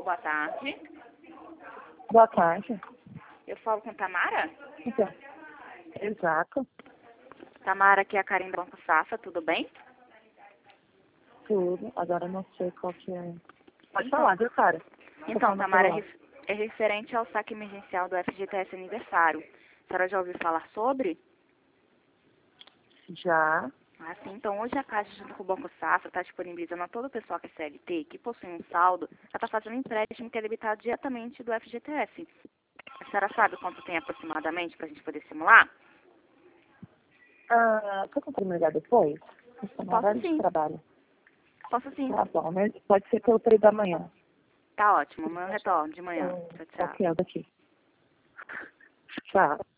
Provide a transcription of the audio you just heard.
boa tarde. Boa tarde. Eu falo com Tamara? Então, exato. Tamara, aqui é a Karen do Banco Safra, tudo bem? Tudo. Agora eu não sei qual que é. Pode Então- falar, viu, cara? Então, Tamara, é referente ao saque emergencial do FGTS aniversário. A senhora já ouviu falar sobre? Já. Ah, sim. Então, hoje a Caixa, junto com o Banco Safra, está disponibilizando a todo o pessoal que é CLT, que possui um saldo, já está fazendo um empréstimo que é debitado diretamente do FGTS. A senhora sabe quanto tem aproximadamente para a gente poder simular? Você consegue me ligar depois? Estou na Posso hora sim. de trabalho. Posso sim. Tá bom, mas pode ser pelo 3 da manhã. Tá ótimo. Amanhã eu retorno de manhã. Tchau, tchau. Ok, daqui. Tchau.